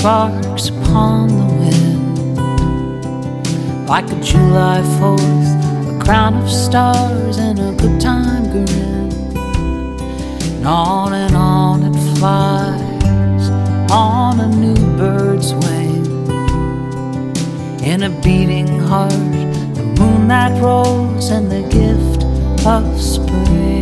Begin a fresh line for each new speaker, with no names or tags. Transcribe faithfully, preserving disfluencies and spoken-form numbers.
sparks upon the wind, like a July fourth, a crown of stars and a good time grin. And on and on it flies, on a new bird's wing, in a beating heart, the moon that rolls and the gift of spring.